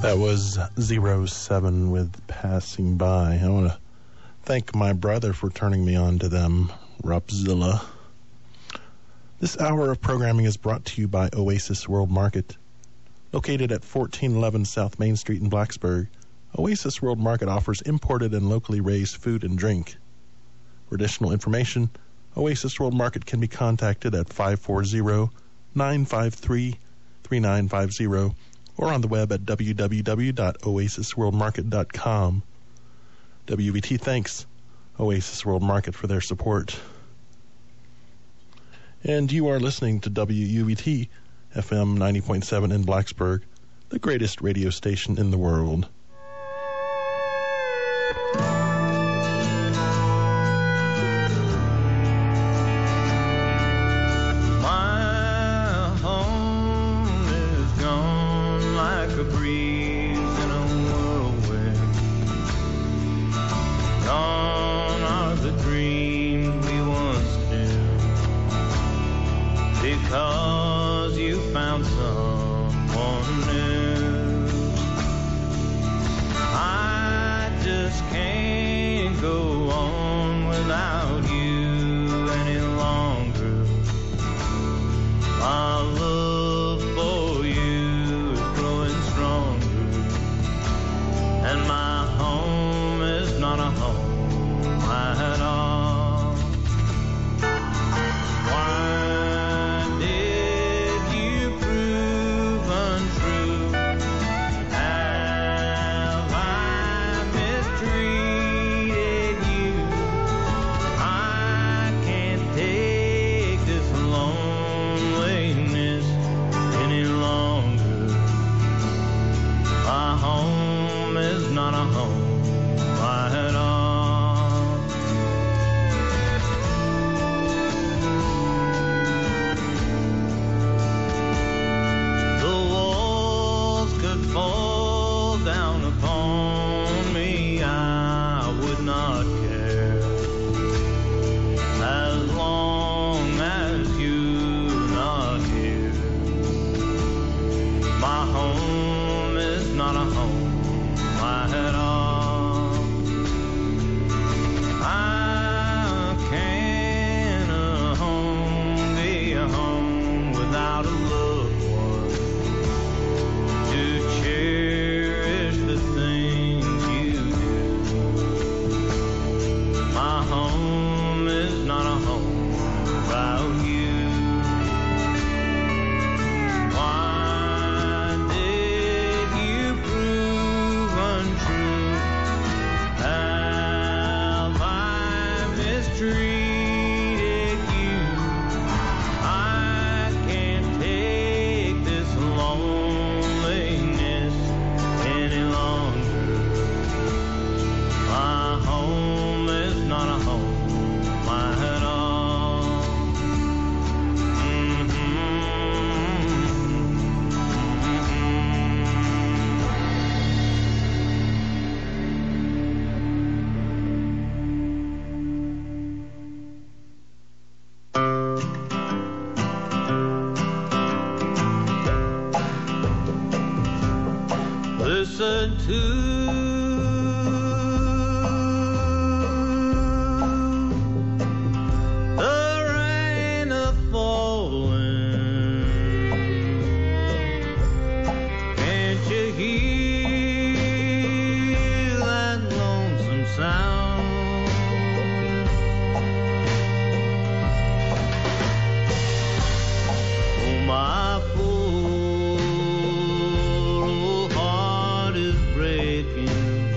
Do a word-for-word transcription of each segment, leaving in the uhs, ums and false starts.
That was zero seven with Passing By. I want to thank my brother for turning me on to them, Rupzilla. This hour of programming is brought to you by Oasis World Market. Located at fourteen eleven South Main Street in Blacksburg, Oasis World Market offers imported and locally raised food and drink. For additional information, Oasis World Market can be contacted at five four zero, nine five three, three nine five zero or on the web at w w w dot oasis world market dot com. W B T thanks Oasis World Market for their support. And you are listening to W U B T F M ninety point seven in Blacksburg, the greatest radio station in the world. Listen to breaking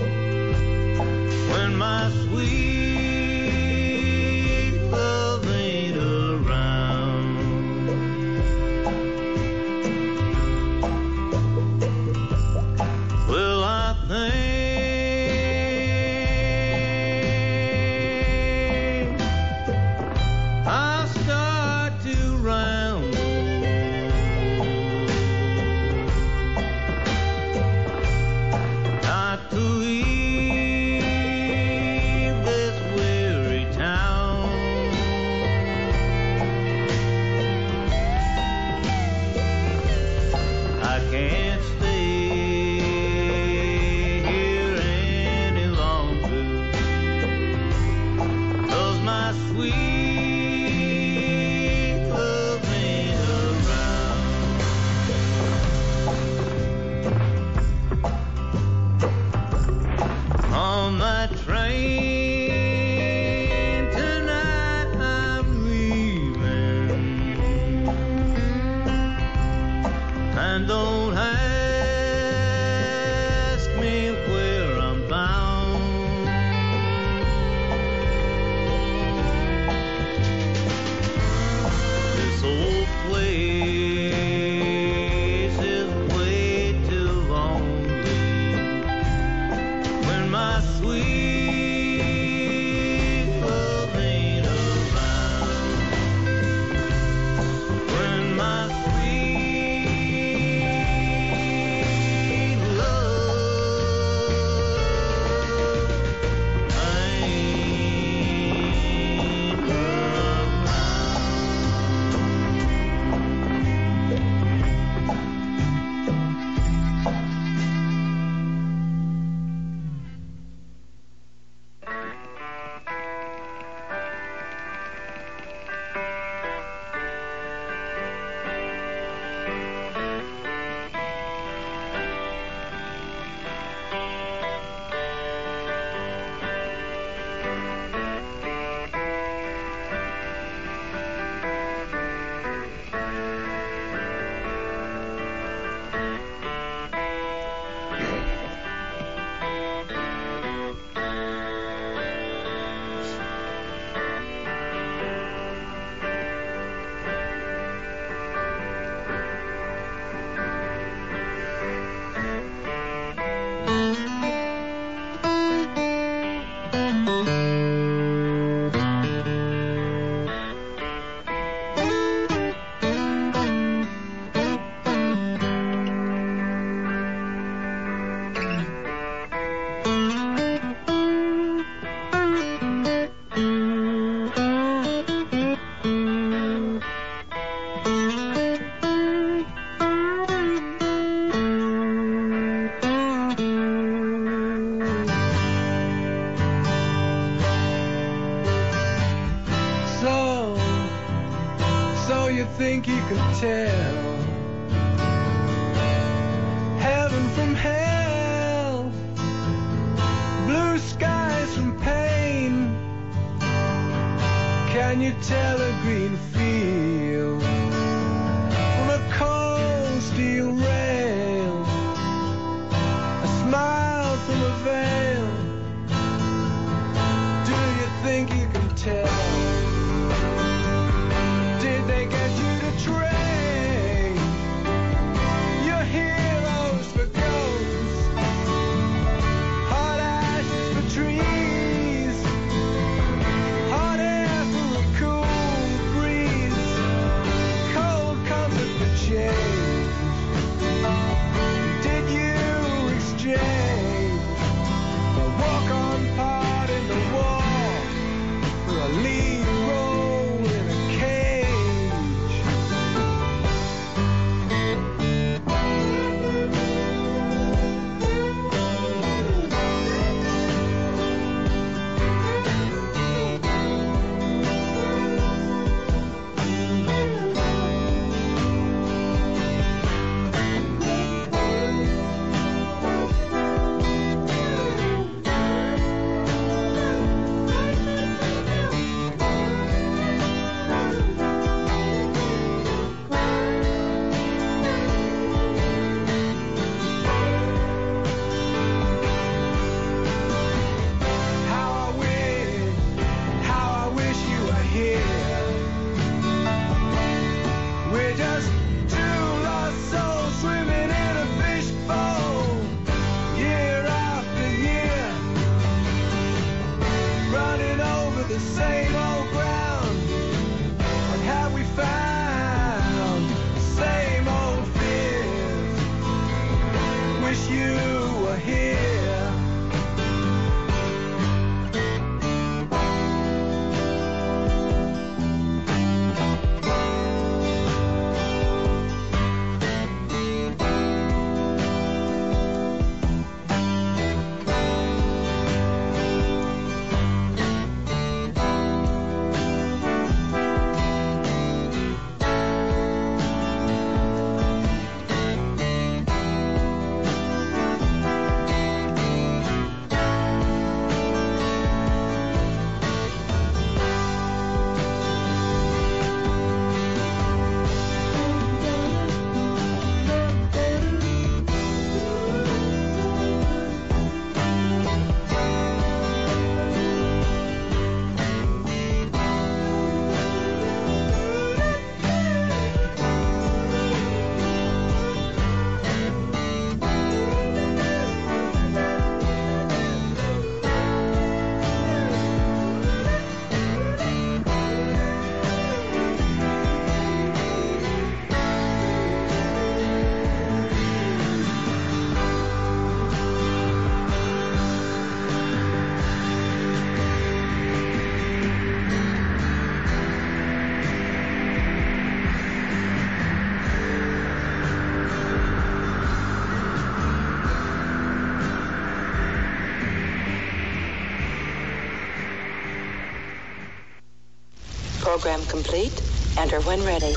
Think you could tell heaven from hell, blue skies from pain? Can you tell a green field from a cold steel rail, a smile from a veil? Do you think you can tell? Did they get you to trade your heroes for ghosts, hot ashes for trees, hot air for a cool breeze, cold comfort for change? Did you exchange a walk-on part in the war for a lead role in a cage? Program complete. Enter when ready.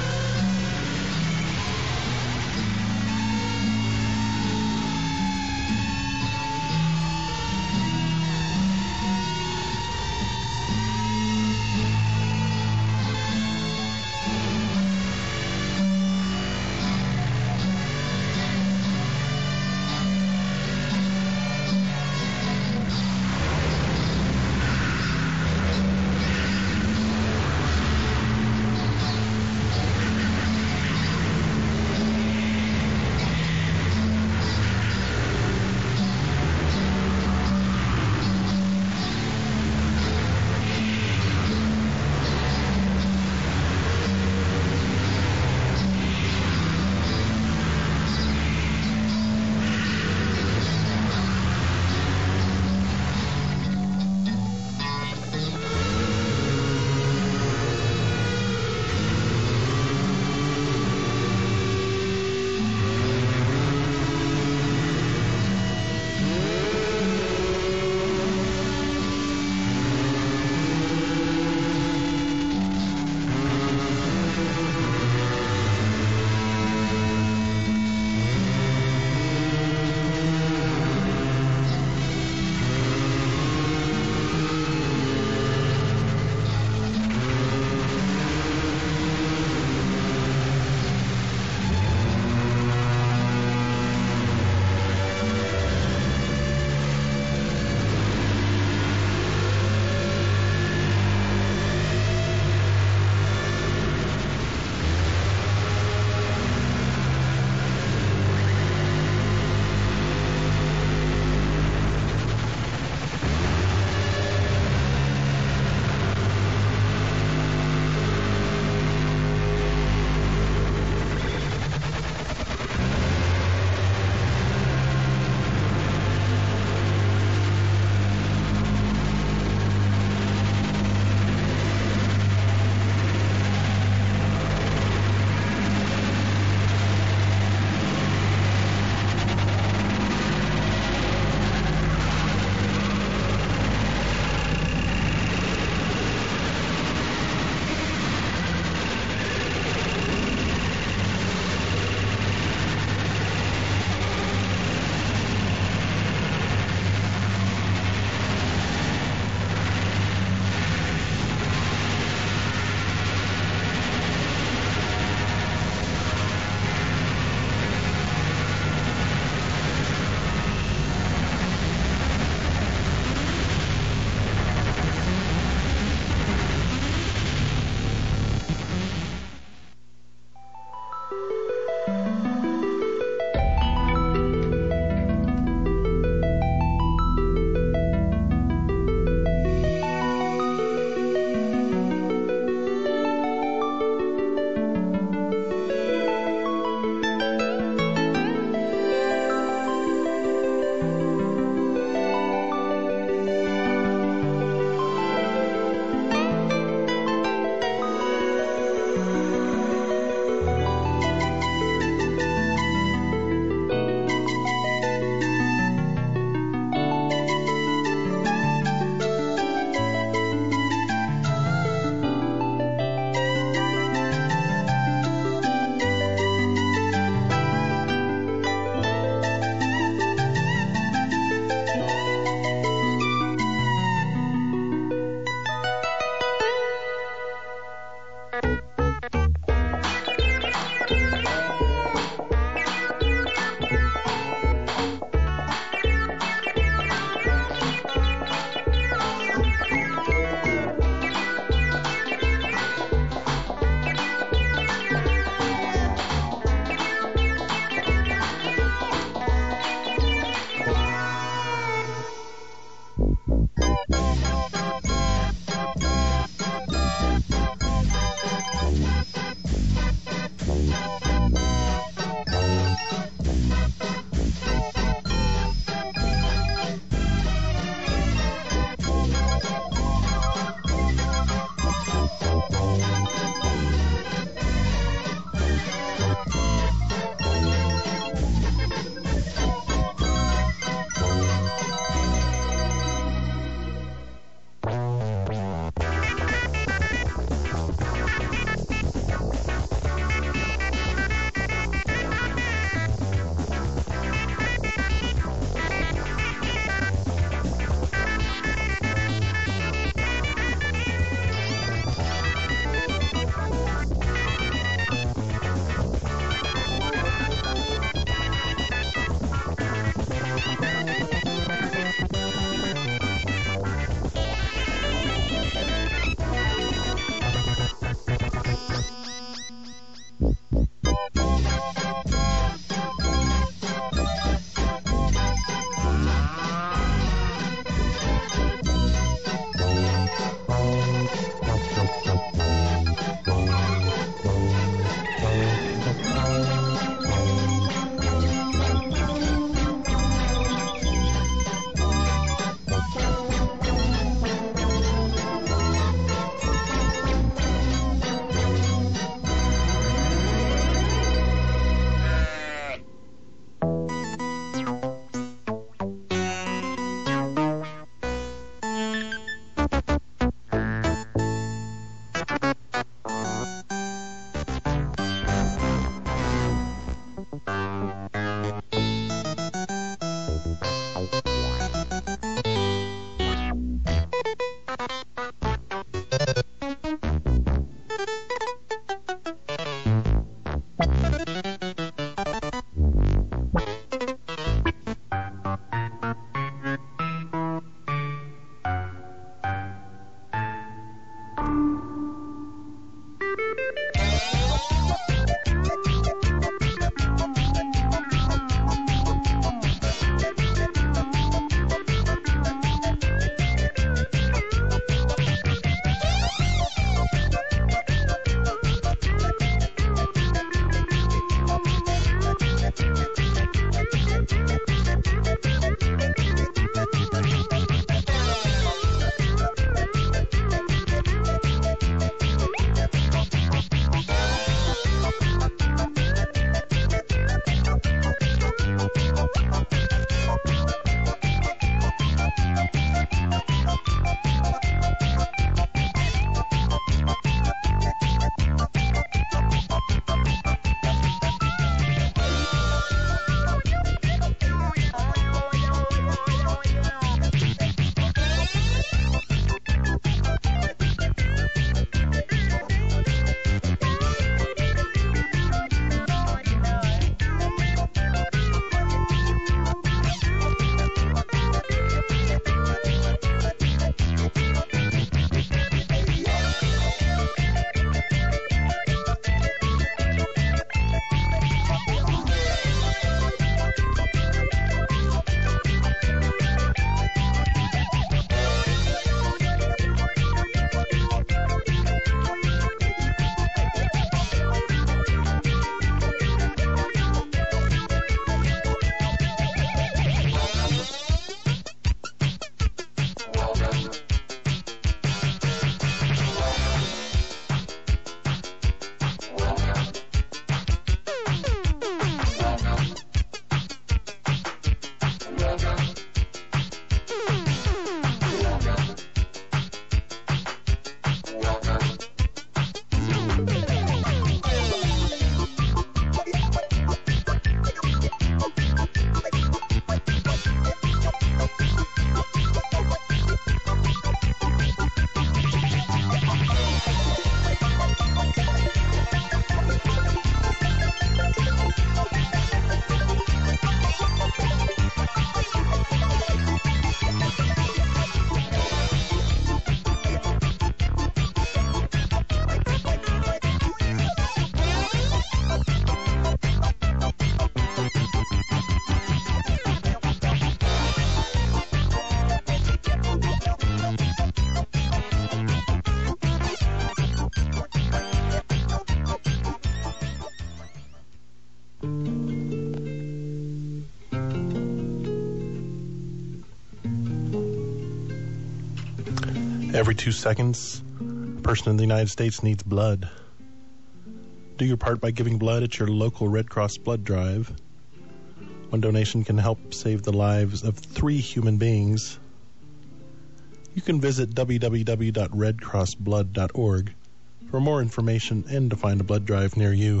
Every two seconds, a person in the United States needs blood. Do your part by giving blood at your local Red Cross blood drive. One donation can help save the lives of three human beings. You can visit w w w dot red cross blood dot org for more information and to find a blood drive near you.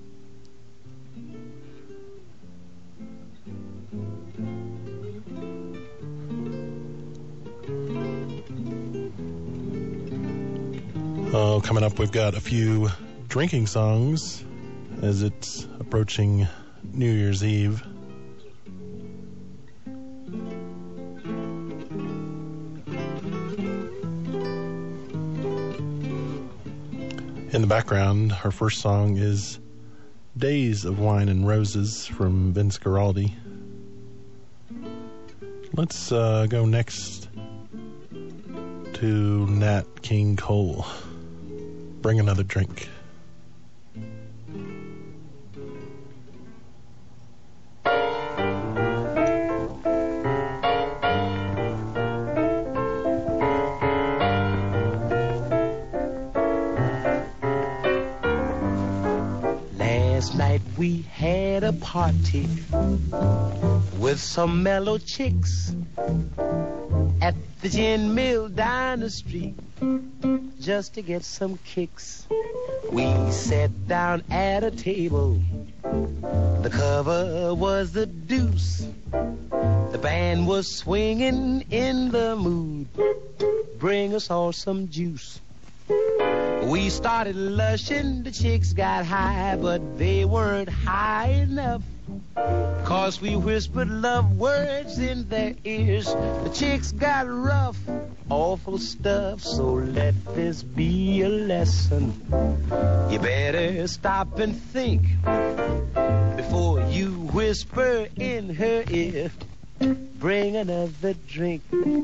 Oh, coming up, we've got a few drinking songs as it's approaching New Year's Eve. In the background, our first song is Days of Wine and Roses from Vince Guaraldi. Let's uh, go next to Nat King Cole. Bring another drink. Last night we had a party with some mellow chicks at the gin mill down the street just to get some kicks. We sat down at a table. The cover was the Deuce. The band was swinging in the mood. Bring us all some juice. We started lushing, the chicks got high, but they weren't high enough. Cause we whispered love words in their ears. The chicks got rough, awful stuff. So let this be a lesson. You better stop and think before you whisper in her ear. Bring another drink.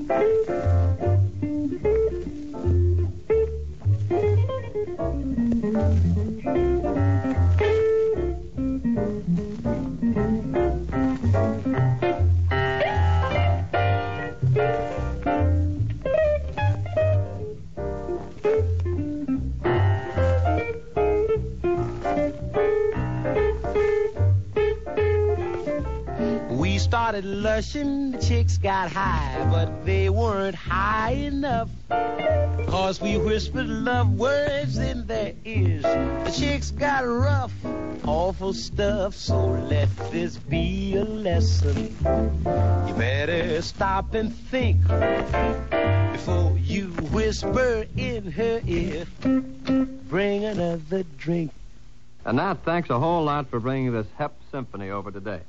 Started lushing, the chicks got high, but they weren't high enough. Cause we whispered love words in their ears. The chicks got rough, awful stuff. So let this be a lesson. You better stop and think before you whisper in her ear. Bring another drink. And Nat, thanks a whole lot for bringing this Hep Symphony over today.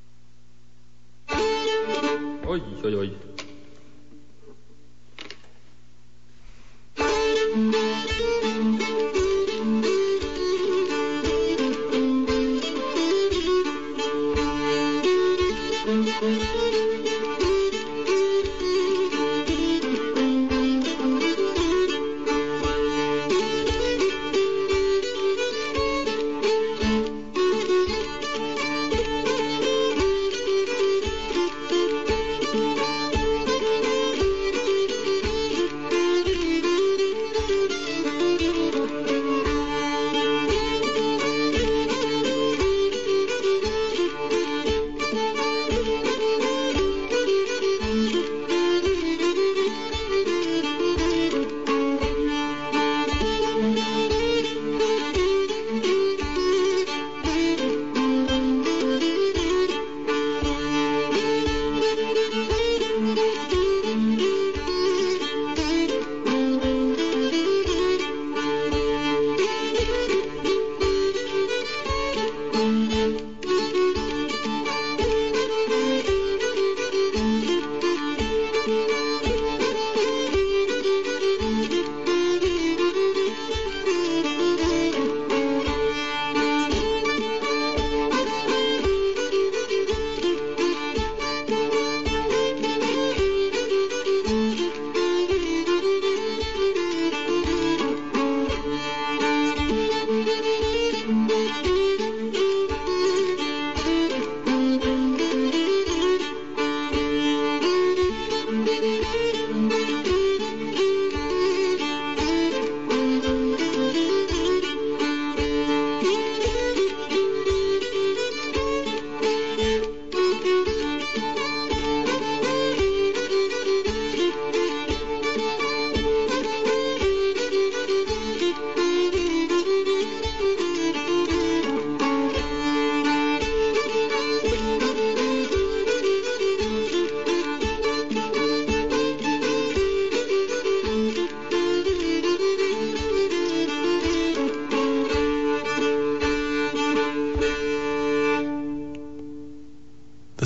Oi, oi, oi.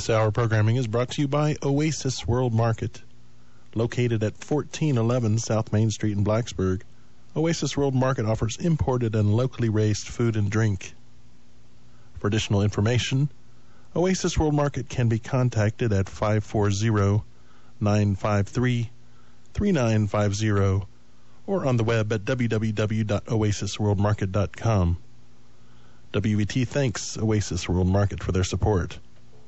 This hour of programming is brought to you by Oasis World Market. Located at fourteen eleven South Main Street in Blacksburg, Oasis World Market offers imported and locally raised food and drink. For additional information, Oasis World Market can be contacted at five four zero, nine five three, three nine five zero or on the web at w w w dot oasis world market dot com. W E T thanks Oasis World Market for their support.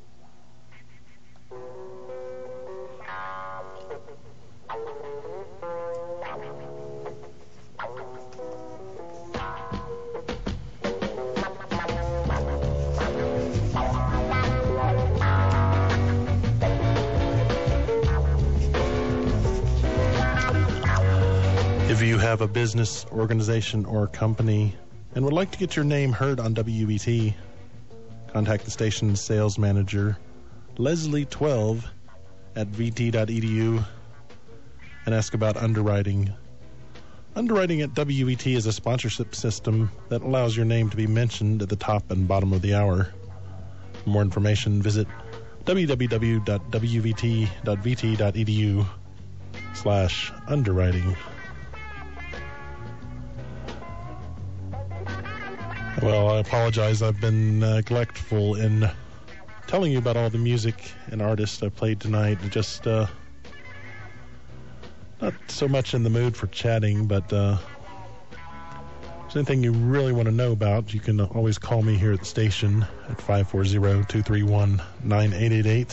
If you have a business, organization, or company and would like to get your name heard on W E T, contact the station's sales manager, Leslie twelve, at v t dot e d u and ask about underwriting. Underwriting at W E T is a sponsorship system that allows your name to be mentioned at the top and bottom of the hour. For more information, visit w w w dot w v t dot v t dot e d u slash underwriting. Well, I apologize. I've been neglectful in telling you about all the music and artists I played tonight. Just uh, not so much in the mood for chatting, but uh, if there's anything you really want to know about, you can always call me here at the station at five four zero, two three one, nine eight eight eight.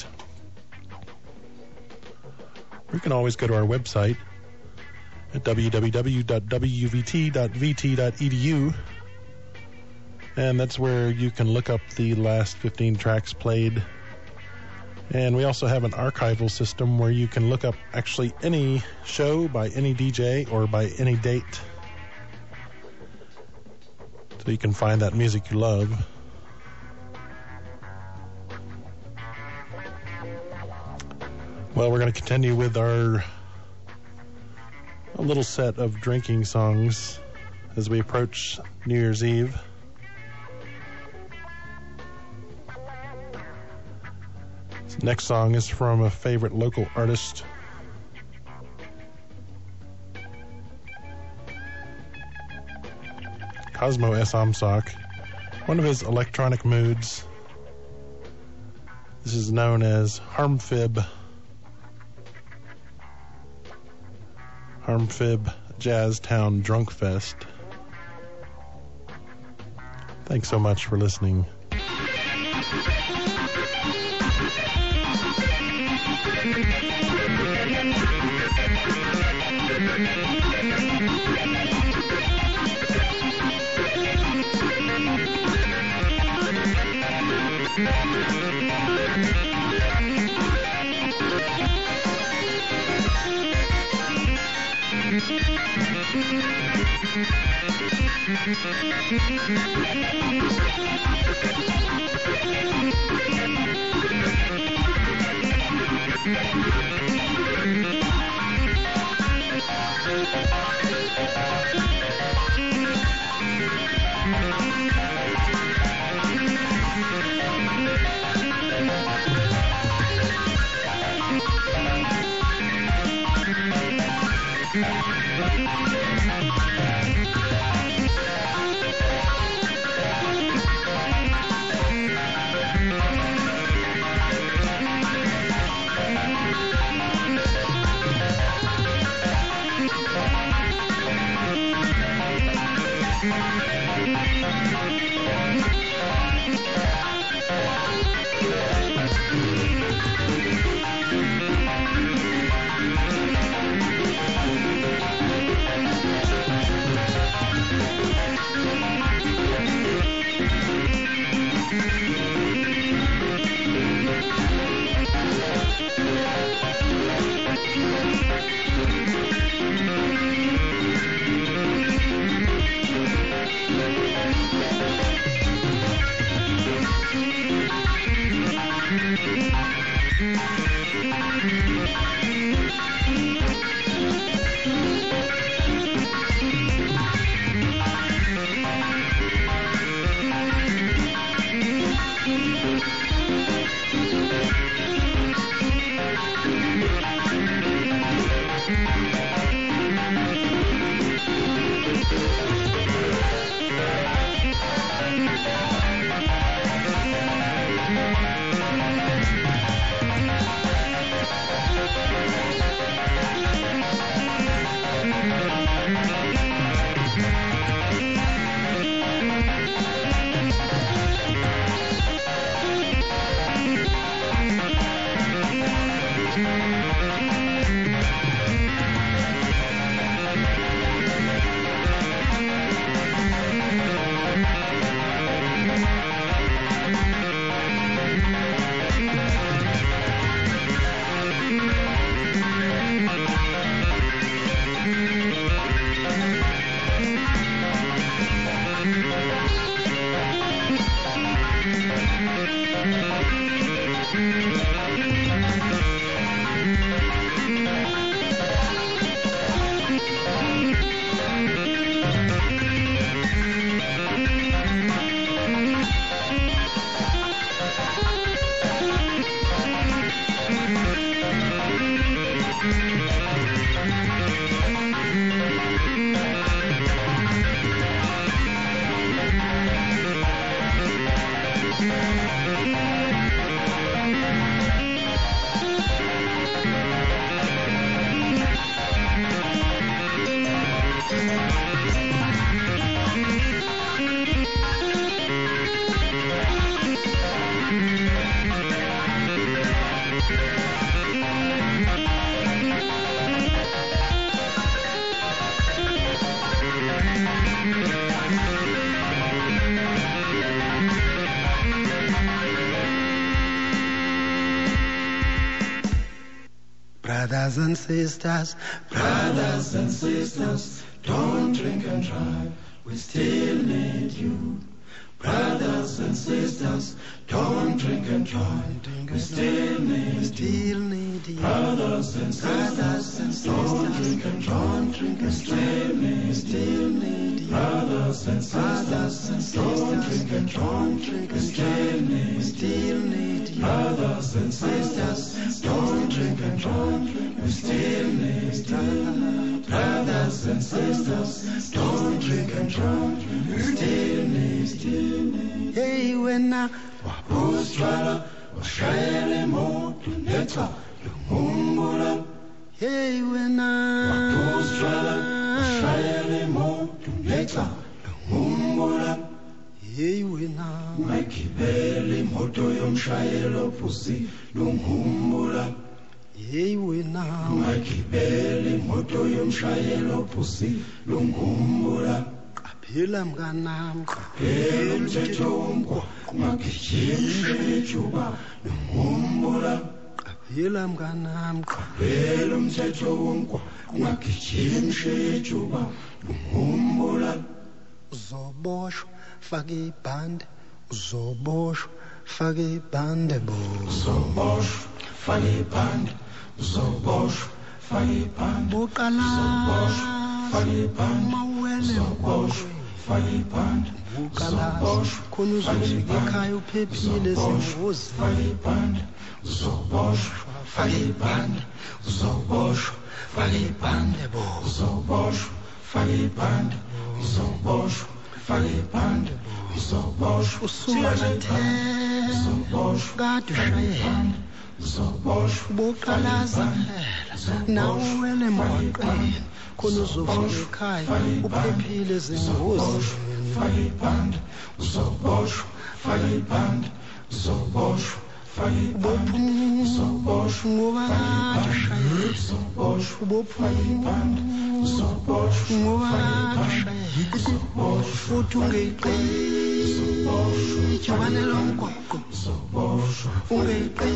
Or you can always go to our website at w w w dot w v t dot v t dot e d u. And that's where you can look up the last fifteen tracks played. And we also have an archival system where you can look up actually any show by any D J or by any date. So you can find that music you love. Well, we're going to continue with our a little set of drinking songs as we approach New Year's Eve. Next song is from a favorite local artist. Cosmo S. Amsock. One of his electronic moods. This is known as Harmfib. Harmfib Jazztown Drunk Fest. Thanks so much for listening. Brothers and sisters, brothers and sisters, don't drink and drive, we still need you. Brothers and sisters, don't drink and drive, we still need, we still need you. Brothers and sisters, don't drink and drive, drink and still need, we still need you. Brothers and sisters, don't drink and drive, drink and still need, we still need you. Brothers and sisters, don't drink and drive, we still need you. Brothers and sisters, don't drink and drive, we still need you. Hey, when I was trying to share them all, let's go. Hey, when I was trying to share them all, let's go. Hey, when I makibele moto yomshayelo pusi lungumbula. Hey, when I makibele moto yomshayelo pusi lungumbula. Qaphela mnganami, qaphela umthetho womgwaqo, ungagijimi ijuba lungumbula. Qaphela mnganami, qaphela umthetho womgwaqo, ungagijimi ijuba lungumbula. Uzoboshwa faka ibhande, uzoboshwa faka ibhande bo. Uzoboshwa faka ibhande, uzoboshwa faka ibhande. Uqala faka ibhande, mawele uzoboshwa faka ibhande. Uqala khona uzofika ekhaya uphephile zingozi. Faka ibhande, uzoboshwa faka ibhande, uzoboshwa faka ibhande bo. Uzoboshwa faka ibhande, uzoboshwa faka ibhande, uzoboshwa usumathe, uzoboshwa kade ushayela, uzoboshwa ubuqalaza nawe wele emgwaqeni khona uzofika ekhaya uphephile ezingozini. Faka ibhande, uzoboshwa faka ibhande, uzoboshwa faka ibhande, uzoboshwa ngoba kade ushayela, uzoboshwa faka ibhande, uzoboshwa ngoba kade ushayela. Futhi ungeqi ijubane lomgwaqo, ungeqi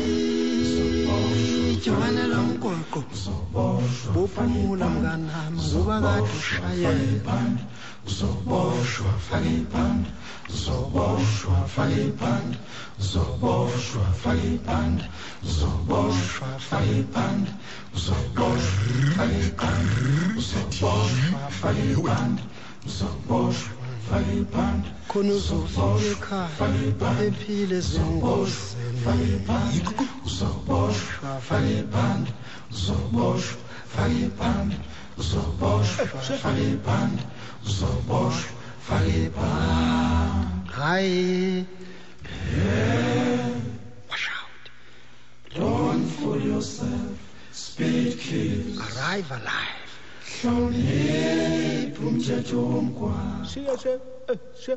ijubane lomgwaqo, bophumula mnganami ngoba kade ushayela. Uzoboshwa faka ibhande, uzoboshwa faka ibhande, uzoboshwa faka ibhande, uzoboshwa faka ibhande, uzoboshwa faka ibhande, uzoboshwa faka ibhande, uzoboshwa faka ibhande. Khona uzofika ekhaya uphephile ezingozini. Uzoboshwa faka ibhande, uzoboshwa faka ibhande, uzoboshwa faka ibhande, uzoboshwa faka ibhande. Hayi, wash out. Don't fool yourself. Speed kills. Arrive alive. Hlonipha umthetho womgwaqo. Siya siya siya.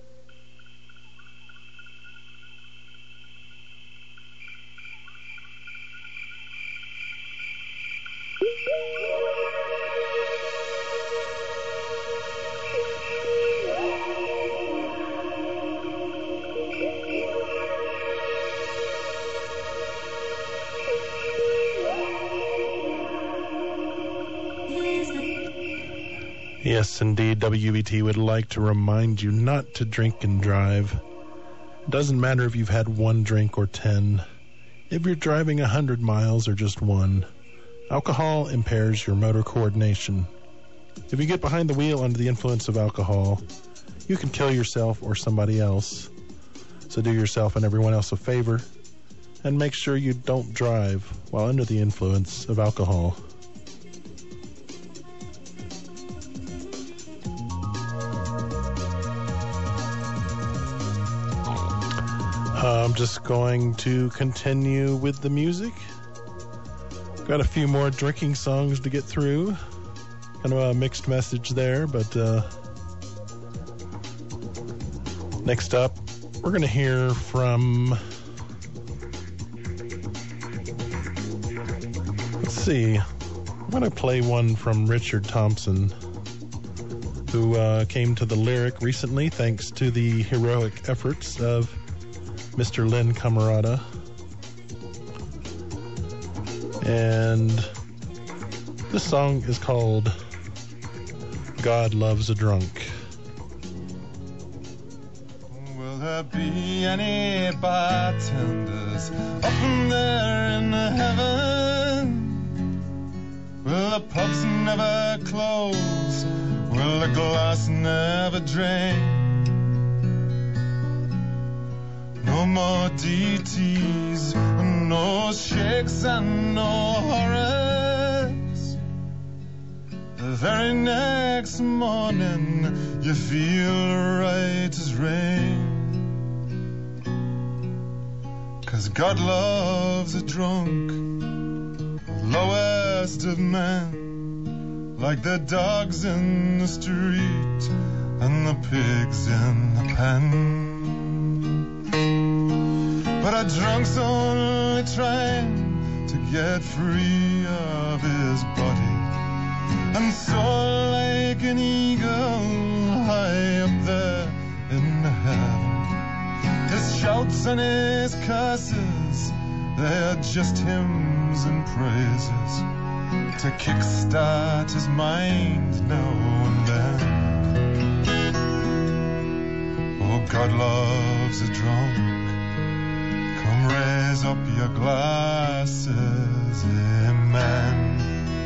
Yes, indeed, W B T would like to remind you not to drink and drive. Doesn't matter if you've had one drink or ten. If you're driving a hundred miles or just one, alcohol impairs your motor coordination. If you get behind the wheel under the influence of alcohol, you can kill yourself or somebody else. So do yourself and everyone else a favor, and make sure you don't drive while under the influence of alcohol. I'm just going to continue with the music. Got a few more drinking songs to get through. Kind of a mixed message there, but uh, next up, we're going to hear from, let's see, I'm going to play one from Richard Thompson, who uh, came to the lyric recently thanks to the heroic efforts of Mister Lynn Camerata. And this song is called God Loves a Drunk. Will there be any bartenders up there in heaven? Will the pubs never close? Will the glass never drain? No more D Ts, no shakes and no horrors. The very next morning you feel right as rain. 'Cause God loves a drunk, lowest of men, like the dogs in the street and the pigs in the pen. But a drunk's only trying to get free of his body, and soar like an eagle high up there in heaven. His shouts and his curses, they're just hymns and praises to kickstart his mind now and then. Oh, God loves a drunk. Come raise up your glasses, amen.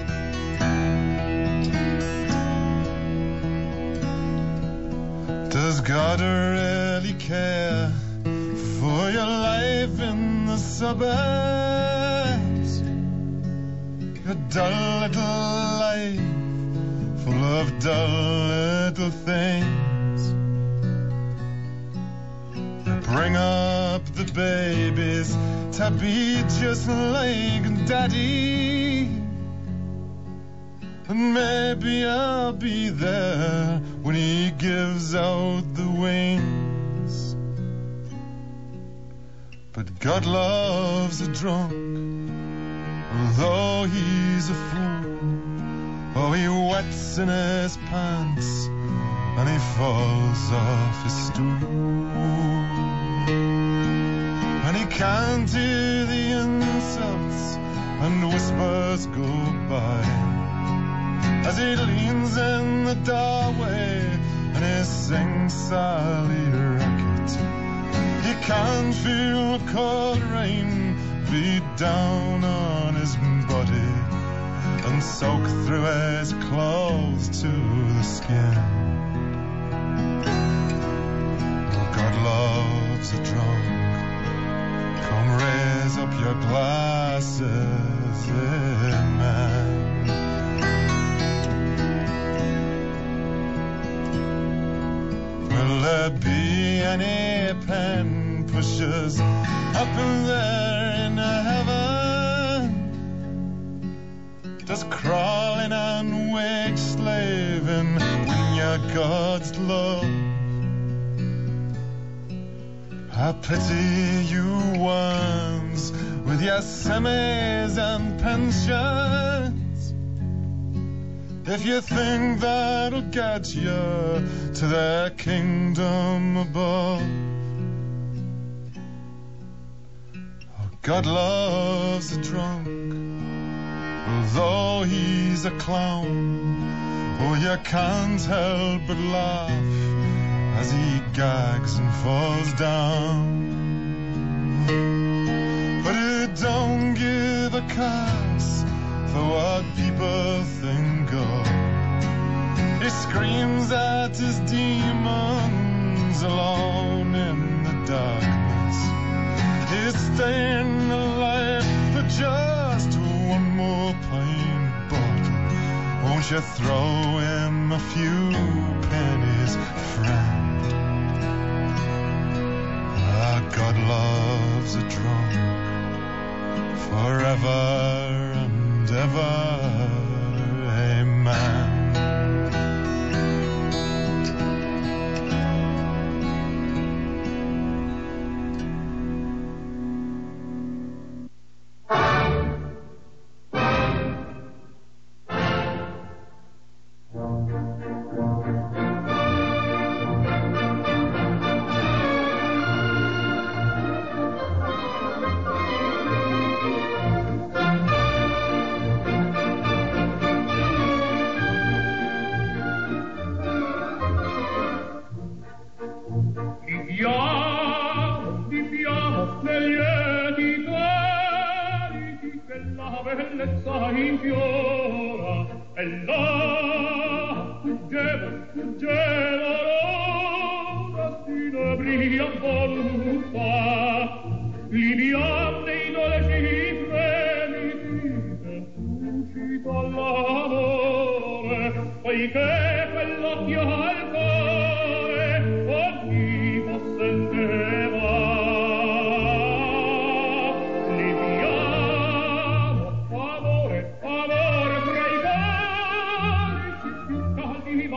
Does God really care for your life in the suburbs? Your dull little life, full of dull little things. You bring up the babies to be just like daddy, and maybe I'll be there when he gives out the wings. But God loves a drunk, although he's a fool. Oh, he wets in his pants and he falls off his stool, and he can't hear the insults and whispers go by as he leans in the doorway and he sings Sally Rocket. He can't feel the cold rain beat down on his body and soak through his clothes to the skin. Oh, God loves a drunk. Come raise up your glasses, amen. Will there be any pen pushers up in there in heaven? Does crawling and wage slaving win your God's love? I pity you ones with your semis and pensions, if you think that'll get you to their kingdom above. Oh, God loves a drunk, although he's a clown. Oh, you can't help but laugh as he gags and falls down. But it don't give a cuss for what people think of. He screams at his demons alone in the darkness. He's staying alive for just one more pint bottle. Won't you throw him a few pennies, friend? God loves a drunk forever and ever. Amen.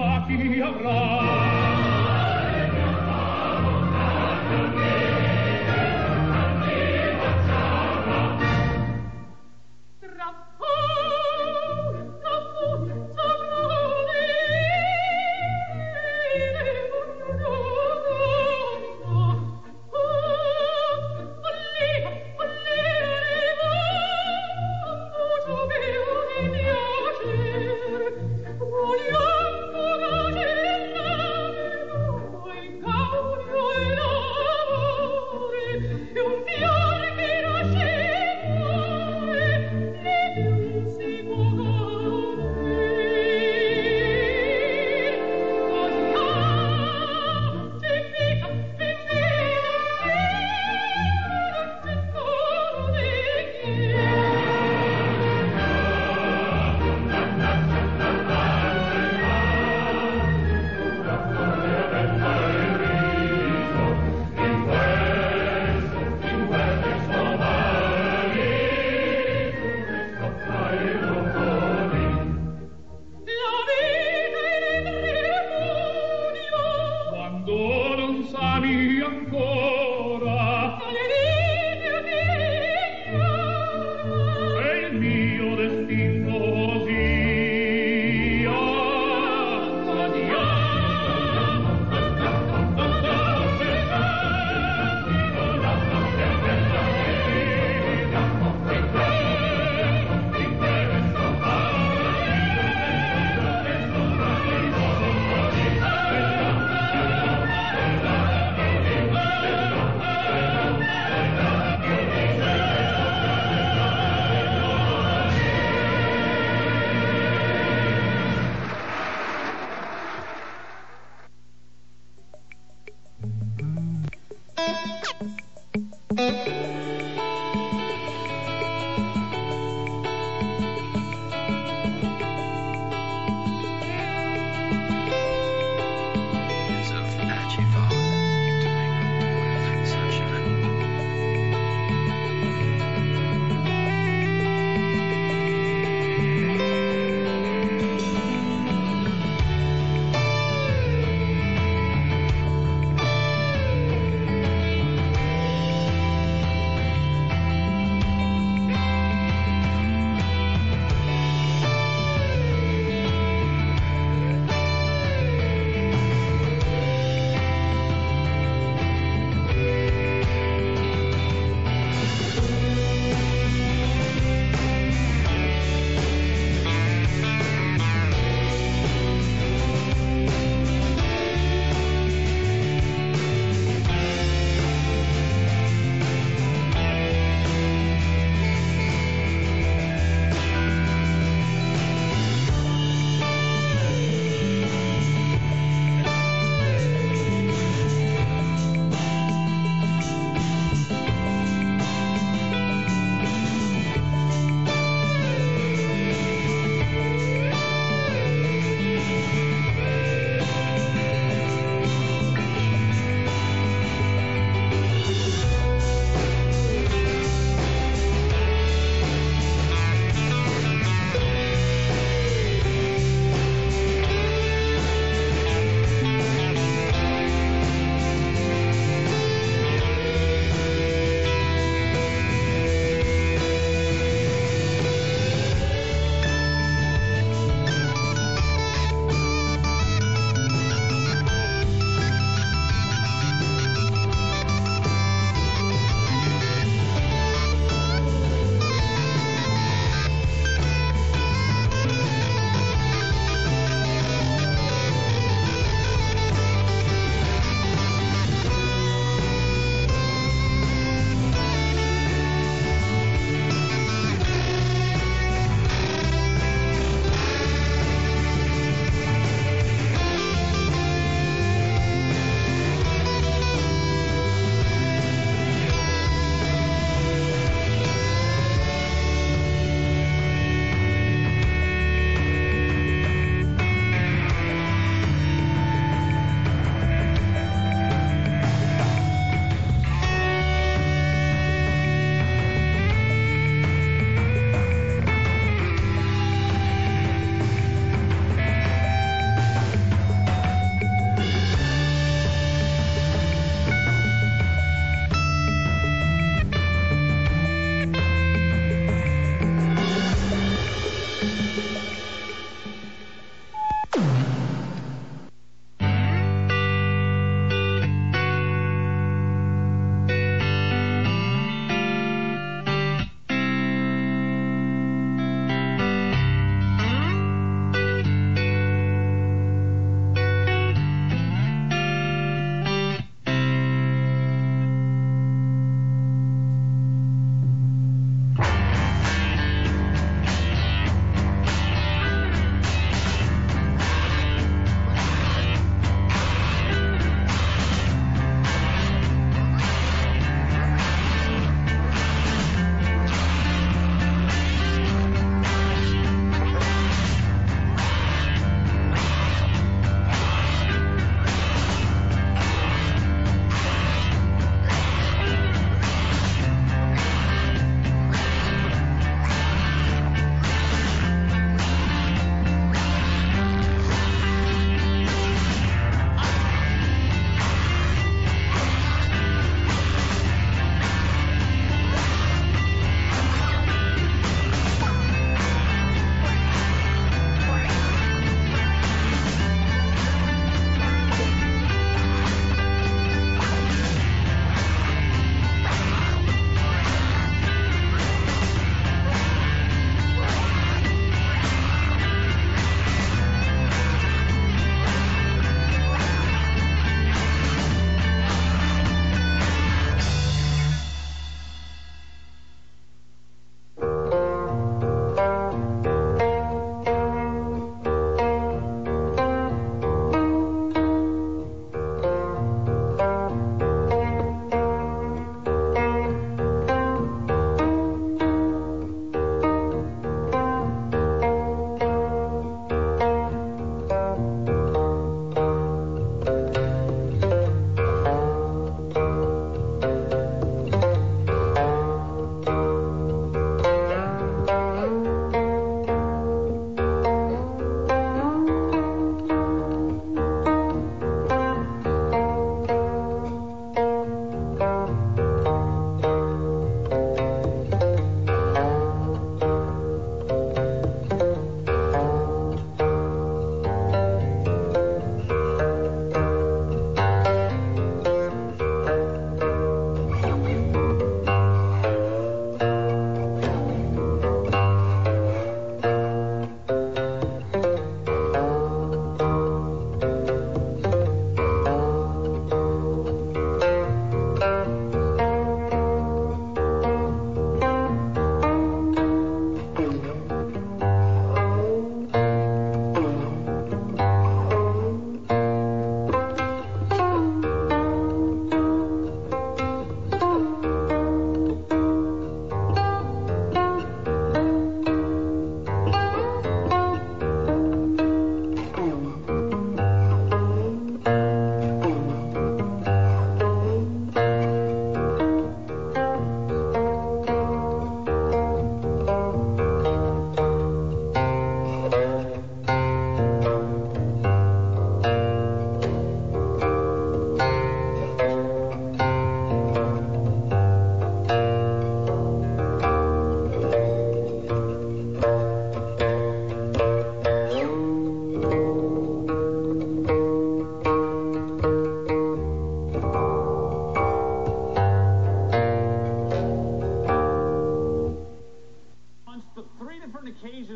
Chi avrà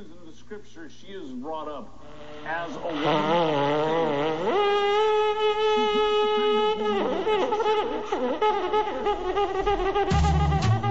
is in the scripture, she is brought up as a woman. She's not the kind of woman.